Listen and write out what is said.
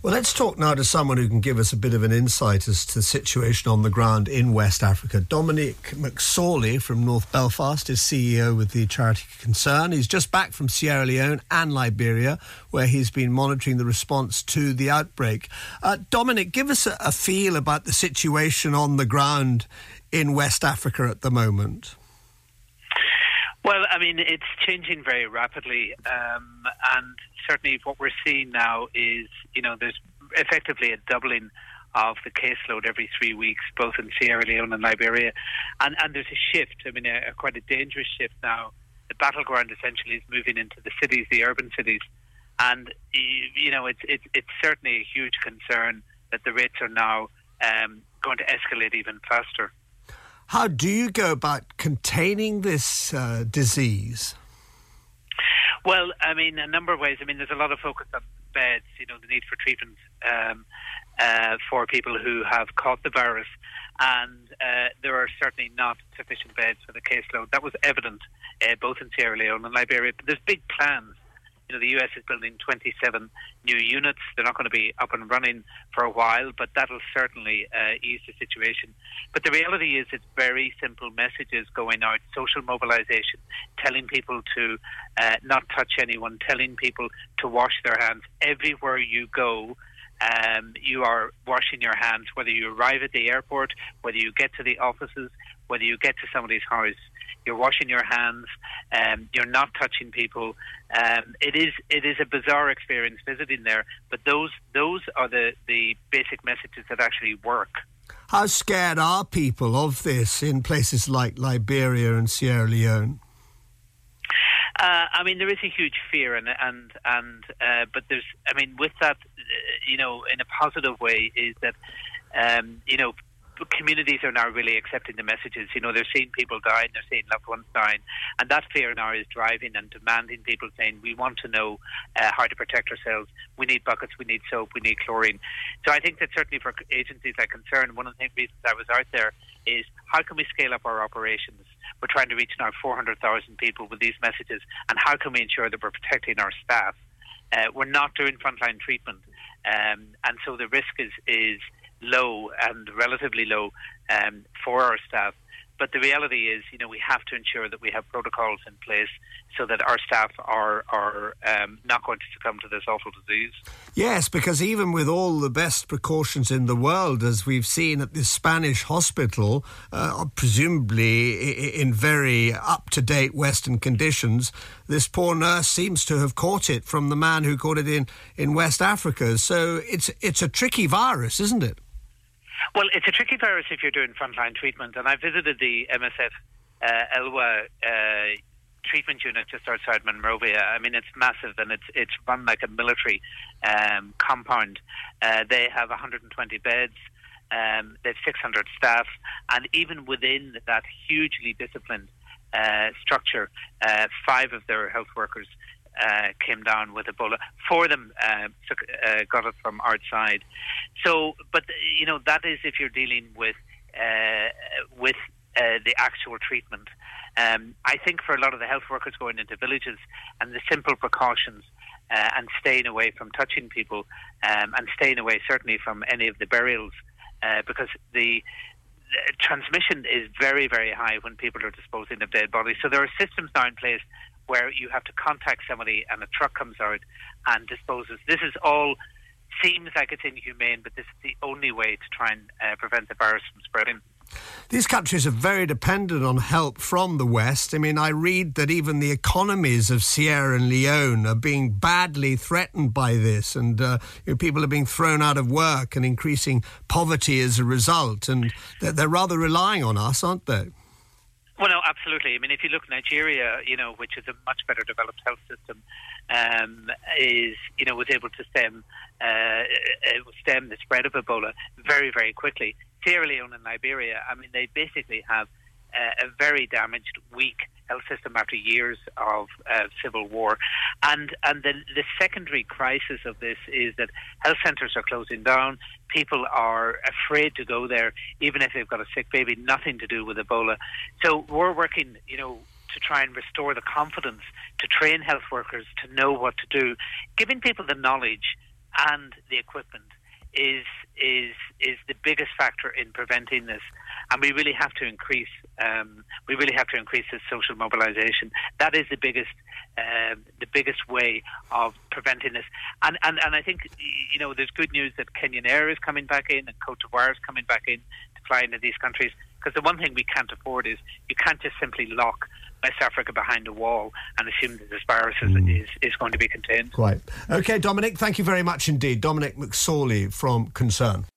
Well, let's talk now to someone who can give us a bit of an insight as to the situation on the ground in West Africa. Dominic McSorley from North Belfast is CEO with the charity Concern. He's just back from Sierra Leone and Liberia, where he's been monitoring the response to the outbreak. Dominic, give us a feel about the situation on the ground in West Africa at the moment. Well, I mean, it's changing very rapidly, and certainly what we're seeing now is, there's effectively a doubling of the caseload every 3 weeks, both in Sierra Leone and Liberia, and there's a shift, quite a dangerous shift now. The battleground essentially is moving into the cities, the urban cities, and, it's certainly a huge concern that the rates are now going to escalate even faster. How do you go about containing this disease? Well, a number of ways. There's a lot of focus on beds, the need for treatment for people who have caught the virus. And there are certainly not sufficient beds for the caseload. That was evident both in Sierra Leone and Liberia. But there's big plans. The US is building 27 new units. They're not going to be up and running for a while, but that'll certainly ease the situation. But the reality is it's very simple messages going out, social mobilization, telling people to not touch anyone, telling people to wash their hands. Everywhere you go, you are washing your hands, whether you arrive at the airport, whether you get to the offices, whether you get to somebody's house. You're washing your hands. You're not touching people. It is a bizarre experience visiting there, but those are the basic messages that actually work. How scared are people of this in places like Liberia and Sierra Leone? There is a huge fear, but there's, with that, in a positive way, is that, communities are now really accepting the messages. They're seeing people dying, they're seeing loved ones dying, and that fear now is driving and demanding people saying, we want to know how to protect ourselves. We need buckets, we need soap, we need chlorine. So I think that certainly for agencies like Concern, one of the reasons I was out there is how can we scale up our operations? We're trying to reach now 400,000 people with these messages, and how can we ensure that we're protecting our staff? We're not doing frontline treatment, and so the risk is low and relatively low for our staff. But the reality is, we have to ensure that we have protocols in place so that our staff are not going to succumb to this awful disease. Yes, because even with all the best precautions in the world, as we've seen at this Spanish hospital, presumably in very up-to-date Western conditions, this poor nurse seems to have caught it from the man who caught it in West Africa. So it's a tricky virus, isn't it? Well, it's a tricky virus if you're doing frontline treatment, and I visited the MSF Elwa treatment unit just outside Monrovia. It's massive, and it's run like a military compound. They have 120 beds, they have 600 staff, and even within that hugely disciplined structure, 5 of their health workers came down with Ebola. 4 of them got it from outside. So, but that is if you're dealing with the actual treatment. I think for a lot of the health workers going into villages and the simple precautions and staying away from touching people and staying away certainly from any of the burials because the transmission is very, very high when people are disposing of dead bodies. So there are systems now in place where you have to contact somebody and a truck comes out and disposes. This is all seems like it's inhumane, but this is the only way to try and prevent the virus from spreading. These countries are very dependent on help from the West. I read that even the economies of Sierra Leone are being badly threatened by this, and people are being thrown out of work and increasing poverty as a result, and they're rather relying on us, aren't they? Well, no, absolutely. If you look at Nigeria, which is a much better developed health system, was able to stem the spread of Ebola very, very quickly. Sierra Leone and Liberia, they basically have a very damaged, weak health system after years of civil war. And the secondary crisis of this is that health centres are closing down. People are afraid to go there, even if they've got a sick baby, nothing to do with Ebola. So we're working, to try and restore the confidence, to train health workers to know what to do, giving people the knowledge and the equipment is the biggest factor in preventing this, and we really have to increase the social mobilisation. That is the biggest way of preventing this. And I think there's good news that Kenyan Air is coming back in and Côte d'Ivoire is coming back in to fly into these countries, because the one thing we can't afford is you can't just simply lock West Africa behind a wall and assume that this virus is going to be contained. Right. OK, Dominic, thank you very much indeed. Dominic McSorley from Concern.